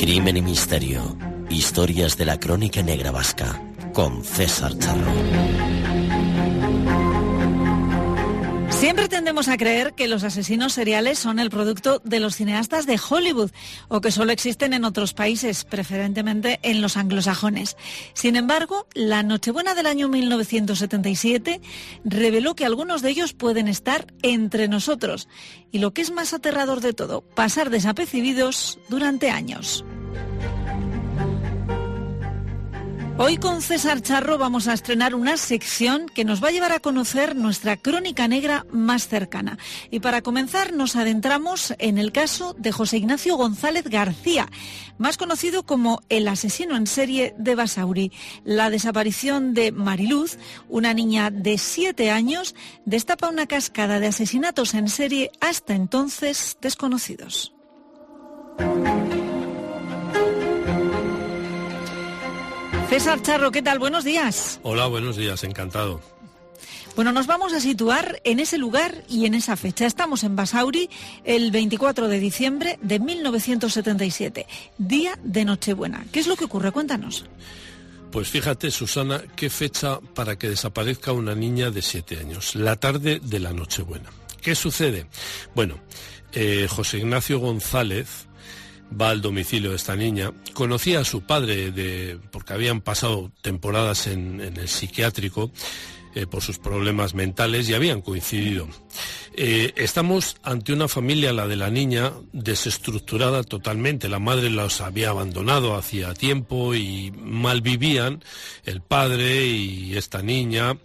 Crimen y misterio. Historias de la crónica negra vasca. Con César Charro. Siempre tendemos a creer que los asesinos seriales son el producto de los cineastas de Hollywood o que solo existen en otros países, preferentemente en los anglosajones. Sin embargo, la Nochebuena del año 1977 reveló que algunos de ellos pueden estar entre nosotros. Y lo que es más aterrador de todo, pasar desapercibidos durante años. Hoy con César Charro vamos a estrenar una sección que nos va a llevar a conocer nuestra crónica negra más cercana. Y para comenzar nos adentramos en el caso de José Ignacio González García, más conocido como el asesino en serie de Basauri. La desaparición de Mariluz, una niña de 7 años, destapa una cascada de asesinatos en serie hasta entonces desconocidos. César Charro, ¿qué tal? Buenos días. Hola, buenos días, encantado. Bueno, nos vamos a situar en ese lugar y en esa fecha. Estamos en Basauri el 24 de diciembre de 1977, día de Nochebuena. ¿Qué es lo que ocurre? Cuéntanos. Pues fíjate, Susana, qué fecha para que desaparezca una niña de 7 años, la tarde de la Nochebuena. ¿Qué sucede? Bueno, José Ignacio González va al domicilio de esta niña, conocía a su padre porque habían pasado temporadas en el psiquiátrico por sus problemas mentales y habían coincidido. Estamos ante una familia, la de la niña, desestructurada totalmente. La madre los había abandonado hacía tiempo y malvivían el padre y esta niña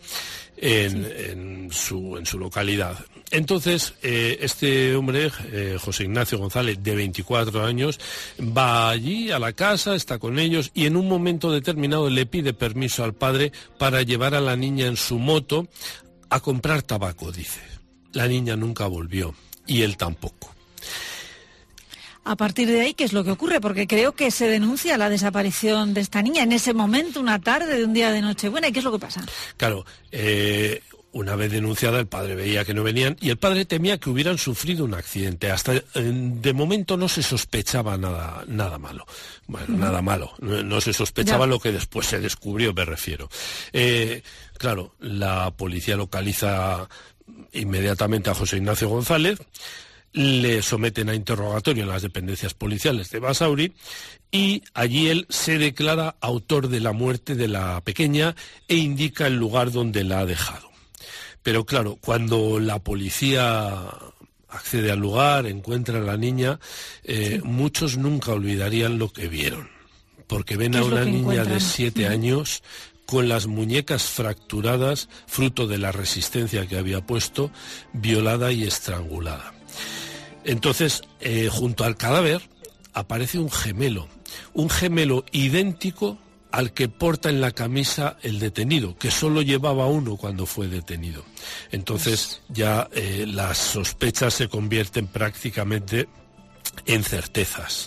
en su localidad. Entonces, este hombre, José Ignacio González, de 24 años, va allí a la casa, está con ellos y en un momento determinado le pide permiso al padre para llevar a la niña en su moto a comprar tabaco, dice. La niña nunca volvió y él tampoco. A partir de ahí, ¿qué es lo que ocurre? Porque creo que se denuncia la desaparición de esta niña en ese momento, una tarde de un día de Nochebuena. ¿Y qué es lo que pasa? Claro, una vez denunciada, el padre veía que no venían y el padre temía que hubieran sufrido un accidente. Hasta de momento no se sospechaba nada malo. Bueno, nada malo. No se sospechaba lo que después se descubrió, me refiero. Claro, la policía localiza inmediatamente a José Ignacio González, le someten a interrogatorio en las dependencias policiales de Basauri y allí él se declara autor de la muerte de la pequeña e indica el lugar donde la ha dejado. Pero claro, cuando la policía accede al lugar, encuentra a la niña, muchos nunca olvidarían lo que vieron, porque ven a una niña de 7 años con las muñecas fracturadas, fruto de la resistencia que había puesto, violada y estrangulada. Entonces, junto al cadáver aparece un gemelo idéntico al que porta en la camisa el detenido, que solo llevaba uno cuando fue detenido. Entonces ya las sospechas se convierten prácticamente en certezas.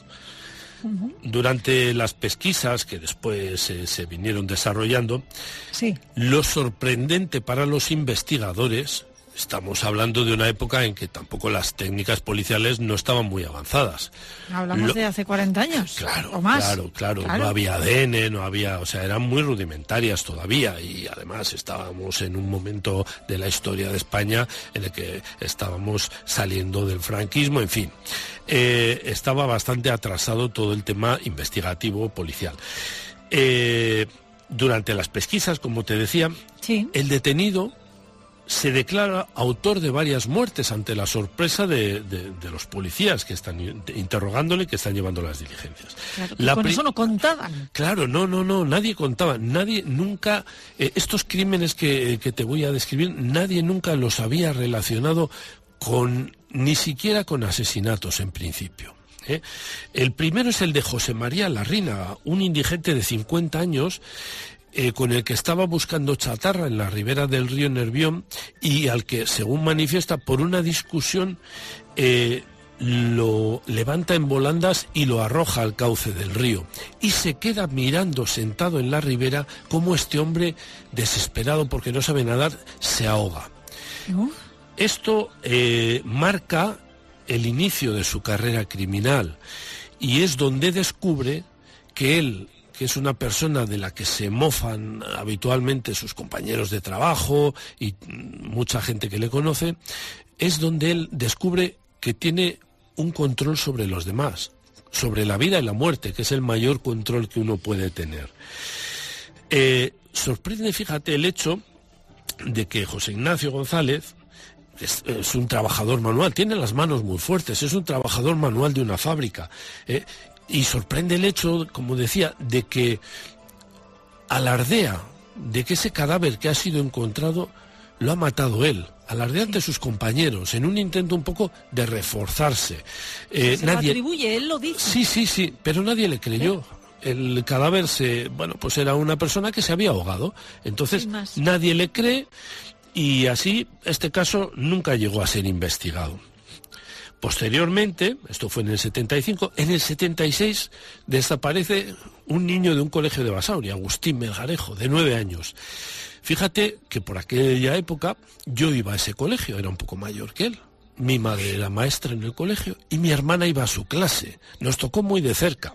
Durante las pesquisas que después se vinieron desarrollando, lo sorprendente para los investigadores, estamos hablando de una época en que tampoco las técnicas policiales no estaban muy avanzadas. Hablamos de hace 40 años, claro, o más. Claro, no había ADN, eran muy rudimentarias todavía y además estábamos en un momento de la historia de España en el que estábamos saliendo del franquismo, en fin. Estaba bastante atrasado todo el tema investigativo policial. Durante las pesquisas, como te decía, el detenido se declara autor de varias muertes ante la sorpresa de los policías que están interrogándole y que están llevando las diligencias. Claro, con eso no contaban. Claro, no, nadie contaba, nadie nunca, estos crímenes que te voy a describir, nadie nunca los había relacionado ni siquiera con asesinatos en principio. El primero es el de José María Larrinaga, un indigente de 50 años, con el que estaba buscando chatarra en la ribera del río Nervión y al que, según manifiesta, por una discusión lo levanta en volandas y lo arroja al cauce del río. Y se queda mirando sentado en la ribera cómo este hombre, desesperado porque no sabe nadar, se ahoga. Esto marca el inicio de su carrera criminal. y es donde descubre que él, que es una persona de la que se mofan habitualmente sus compañeros de trabajo y mucha gente que le conoce, es donde él descubre que tiene un control sobre los demás, sobre la vida y la muerte, que es el mayor control que uno puede tener. Sorprende, fíjate, el hecho de que José Ignacio González es un trabajador manual, tiene las manos muy fuertes, es un trabajador manual de una fábrica, y sorprende el hecho, como decía, de que alardea de que ese cadáver que ha sido encontrado lo ha matado él, alardea ante sus compañeros, en un intento un poco de reforzarse. Se lo atribuye, él lo dice. Sí, pero nadie le creyó. El cadáver pues era una persona que se había ahogado, entonces nadie le cree, y así este caso nunca llegó a ser investigado. Posteriormente, esto fue en el 75, en el 76 desaparece un niño de un colegio de Basauri, Agustín Melgarejo, de 9 años. Fíjate que por aquella época yo iba a ese colegio, era un poco mayor que él. Mi madre era maestra en el colegio y mi hermana iba a su clase. Nos tocó muy de cerca.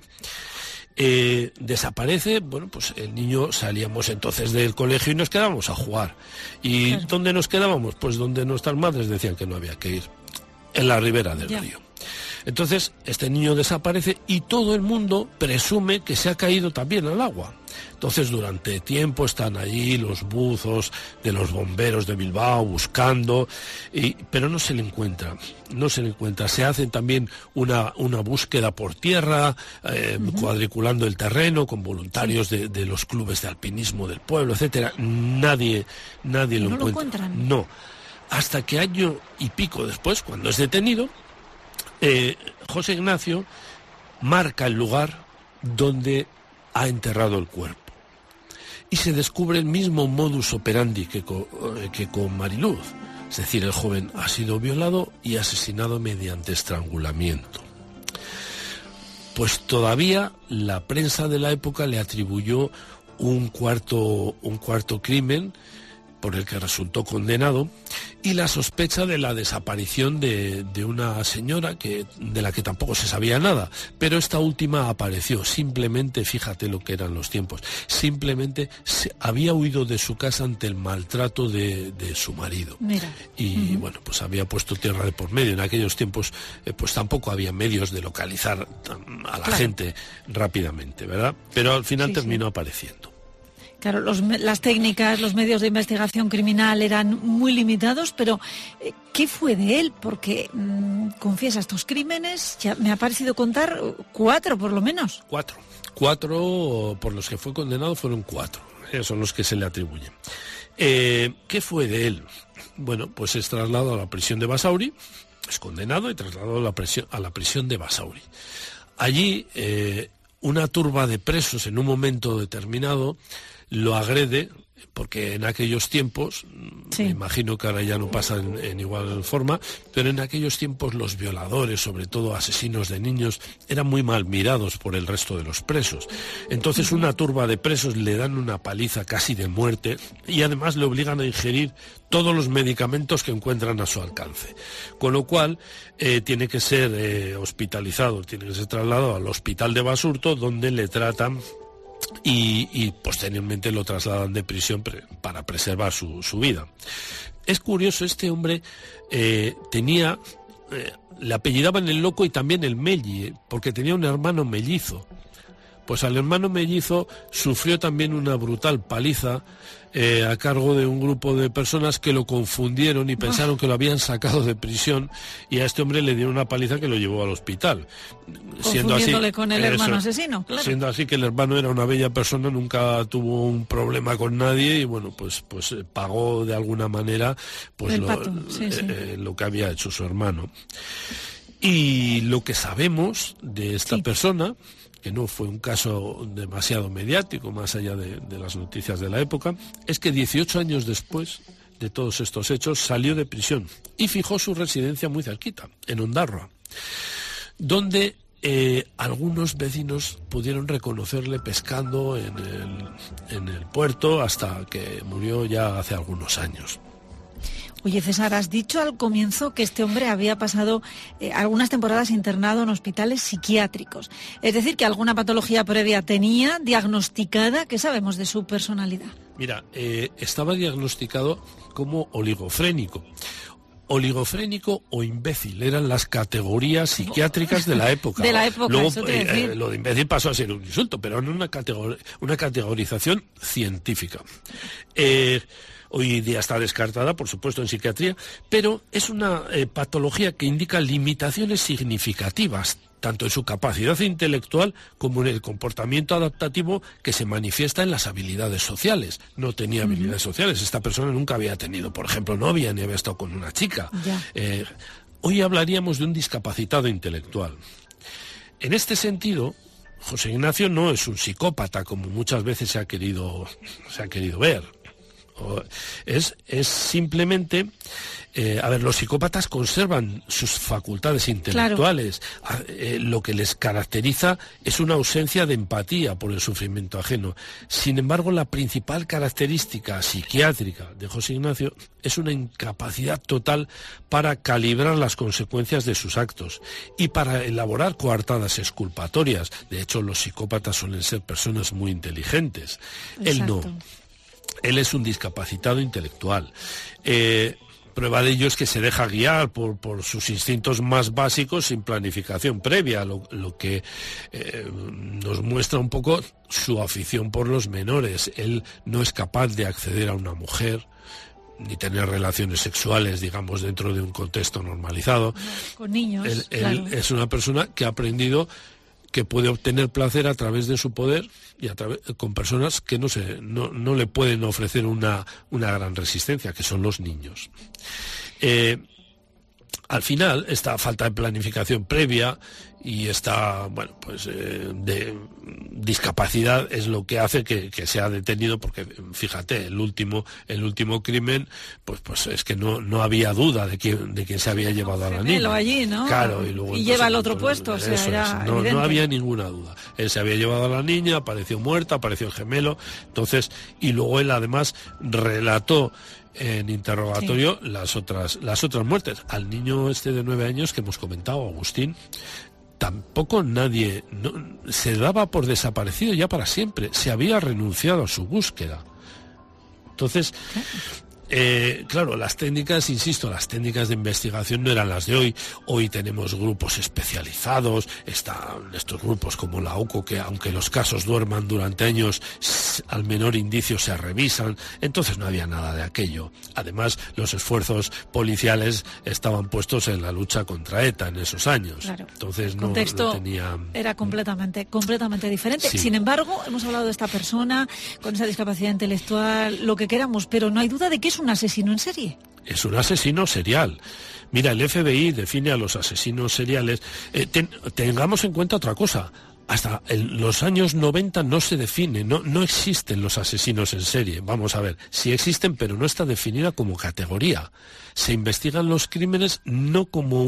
Desaparece, pues el niño, salíamos entonces del colegio y nos quedábamos a jugar. ¿Y claro, dónde nos quedábamos? Pues donde nuestras madres decían que no había que ir, en la ribera del río. Entonces este niño desaparece y todo el mundo presume que se ha caído también al agua. Entonces durante tiempo están allí los buzos de los bomberos de Bilbao buscando, pero no se le encuentra. Se hace también una búsqueda por tierra, cuadriculando el terreno con voluntarios de los clubes de alpinismo del pueblo, etcétera. Nadie lo encuentra. No. Hasta que año y pico después, cuando es detenido, José Ignacio marca el lugar donde ha enterrado el cuerpo. Y se descubre el mismo modus operandi que con Mariluz. Es decir, el joven ha sido violado y asesinado mediante estrangulamiento. Pues todavía la prensa de la época le atribuyó un cuarto crimen por el que resultó condenado, y la sospecha de la desaparición de una señora de la que tampoco se sabía nada, pero esta última apareció. Simplemente, fíjate lo que eran los tiempos, simplemente había huido de su casa ante el maltrato de su marido. Mira. Y pues había puesto tierra de por medio. En aquellos tiempos pues tampoco había medios de localizar a la gente rápidamente, ¿verdad? Pero al final terminó apareciendo. Claro, las técnicas, los medios de investigación criminal eran muy limitados, pero ¿qué fue de él? Porque confiesa estos crímenes, ya me ha parecido contar 4 por lo menos. 4 por los que fue condenado fueron 4, son los que se le atribuyen. ¿Qué fue de él? Bueno, pues es trasladado a la prisión de Basauri, es condenado y trasladado a la prisión de Basauri. Allí una turba de presos en un momento determinado lo agrede, porque en aquellos tiempos, me imagino que ahora ya no pasa en igual forma, pero en aquellos tiempos los violadores, sobre todo asesinos de niños, eran muy mal mirados por el resto de los presos. Entonces una turba de presos le dan una paliza casi de muerte y además le obligan a ingerir todos los medicamentos que encuentran a su alcance. Con lo cual tiene que ser hospitalizado, tiene que ser trasladado al hospital de Basurto, donde le tratan y posteriormente lo trasladan de prisión para preservar su vida. Es curioso, este hombre tenía, le apellidaban el Loco y también el Melli, porque tenía un hermano mellizo. Pues al hermano mellizo sufrió también una brutal paliza a cargo de un grupo de personas que lo confundieron y pensaron que lo habían sacado de prisión, y a este hombre le dieron una paliza que lo llevó al hospital. Confundiéndole con el hermano asesino, claro. Siendo así que el hermano era una bella persona, nunca tuvo un problema con nadie y pues pagó de alguna manera pues lo que había hecho su hermano. Y lo que sabemos de esta persona, que no fue un caso demasiado mediático, más allá de las noticias de la época, es que 18 años después de todos estos hechos salió de prisión y fijó su residencia muy cerquita, en Ondarroa, donde algunos vecinos pudieron reconocerle pescando en el puerto hasta que murió ya hace algunos años. Oye, César, has dicho al comienzo que este hombre había pasado algunas temporadas internado en hospitales psiquiátricos. Es decir, que alguna patología previa tenía diagnosticada. ¿Qué sabemos de su personalidad? Mira, estaba diagnosticado como oligofrénico. Oligofrénico o imbécil eran las categorías psiquiátricas de la época. De la época. Luego, eso te decir. lo de imbécil pasó a ser un insulto, pero no una categorización científica. Hoy día está descartada, por supuesto, en psiquiatría, pero es una patología que indica limitaciones significativas, tanto en su capacidad intelectual como en el comportamiento adaptativo que se manifiesta en las habilidades sociales. No tenía habilidades sociales, esta persona nunca había tenido, por ejemplo, novia ni había estado con una chica. Hoy hablaríamos de un discapacitado intelectual. En este sentido, José Ignacio no es un psicópata, como muchas veces se ha querido ver. Es simplemente, los psicópatas conservan sus facultades intelectuales. Claro. Lo que les caracteriza es una ausencia de empatía por el sufrimiento ajeno. Sin embargo, la principal característica psiquiátrica de José Ignacio es una incapacidad total para calibrar las consecuencias de sus actos y para elaborar coartadas exculpatorias. De hecho, los psicópatas suelen ser personas muy inteligentes. Exacto. Él no. Él es un discapacitado intelectual. Prueba de ello es que se deja guiar por sus instintos más básicos sin planificación previa, lo que nos muestra un poco su afición por los menores. Él no es capaz de acceder a una mujer ni tener relaciones sexuales, digamos, dentro de un contexto normalizado. Con niños, él es una persona que ha aprendido que puede obtener placer a través de su poder y con personas que no le pueden ofrecer una gran resistencia, que son los niños. Al final, esta falta de planificación previa y esta, de discapacidad es lo que hace que sea detenido, porque fíjate, el último crimen, pues es que no había duda de quién se había llevado a la niña. Allí, ¿no? Claro, y luego lleva el otro puesto, era no había ninguna duda. Él se había llevado a la niña, apareció muerta, apareció el gemelo, entonces, y luego él además relató en interrogatorio las otras muertes. Al niño de 9 años que hemos comentado, Agustín, tampoco nadie se daba por desaparecido ya para siempre. Se había renunciado a su búsqueda. Entonces, claro, las técnicas de investigación no eran las de hoy. Hoy tenemos grupos especializados, están estos grupos como la OCO, que aunque los casos duerman durante años, al menor indicio se revisan. Entonces no había nada de aquello. Además, los esfuerzos policiales estaban puestos en la lucha contra ETA en esos años. Claro. Entonces el contexto era completamente diferente. Sí. Sin embargo, hemos hablado de esta persona con esa discapacidad intelectual, lo que queramos, pero no hay duda de que es un asesino en serie. Es un asesino serial. Mira, el FBI define a los asesinos seriales. Tengamos en cuenta otra cosa. Hasta los años 90 no se define, no existen los asesinos en serie. Vamos a ver, sí existen, pero no está definida como categoría. Se investigan los crímenes no como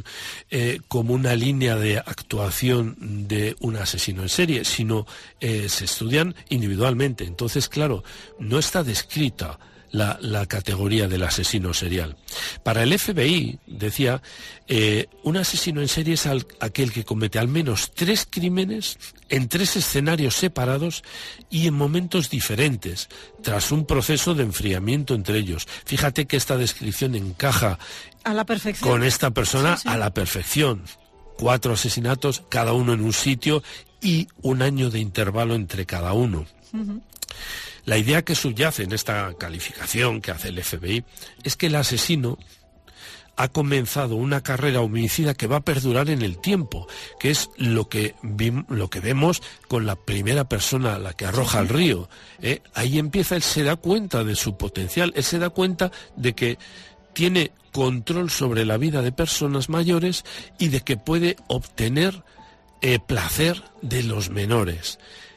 una línea de actuación de un asesino en serie, sino se estudian individualmente. Entonces, claro, no está descrita la categoría del asesino serial. Para el FBI, decía, un asesino en serie es aquel que comete al menos 3 crímenes en 3 escenarios separados y en momentos diferentes, tras un proceso de enfriamiento entre ellos. Fíjate que esta descripción encaja a la perfección con esta persona, sí. A la perfección. 4 asesinatos, cada uno en un sitio y 1 año de intervalo entre cada uno. Uh-huh. La idea que subyace en esta calificación que hace el FBI es que el asesino ha comenzado una carrera homicida que va a perdurar en el tiempo, que es lo que vemos con la primera persona, la que arroja al río. Ahí empieza, él se da cuenta de su potencial, él se da cuenta de que tiene control sobre la vida de personas mayores y de que puede obtener placer de los menores.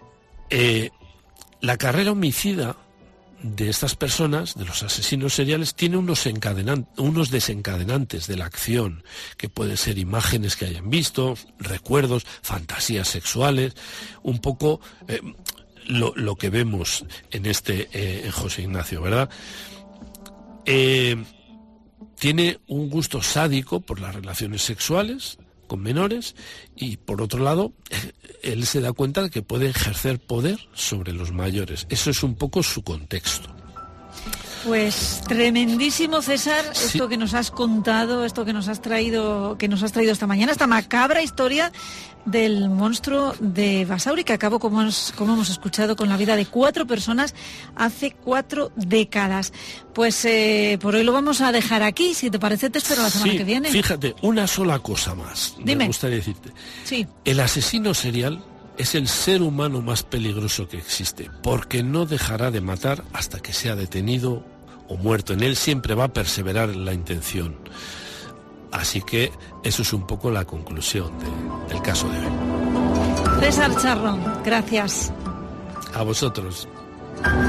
La carrera homicida de estas personas, de los asesinos seriales, tiene unos desencadenantes de la acción, que pueden ser imágenes que hayan visto, recuerdos, fantasías sexuales, un poco lo que vemos en José Ignacio, ¿verdad? tiene un gusto sádico por las relaciones sexuales con menores y, por otro lado, él se da cuenta de que puede ejercer poder sobre los mayores. Eso es un poco su contexto. Pues tremendísimo, César, esto que nos has contado, esto que nos has traído esta mañana, esta macabra historia del monstruo de Basauri, que acabó, como hemos escuchado, con la vida de 4 personas hace 4 décadas. Pues por hoy lo vamos a dejar aquí. Si te parece, te espero la semana que viene. Fíjate, una sola cosa más. Dime. Me gustaría decirte. Sí. El asesino serial es el ser humano más peligroso que existe, porque no dejará de matar hasta que sea detenido o muerto. En él siempre va a perseverar en la intención. Así que eso es un poco la conclusión del caso de hoy. César Charro, gracias. A vosotros.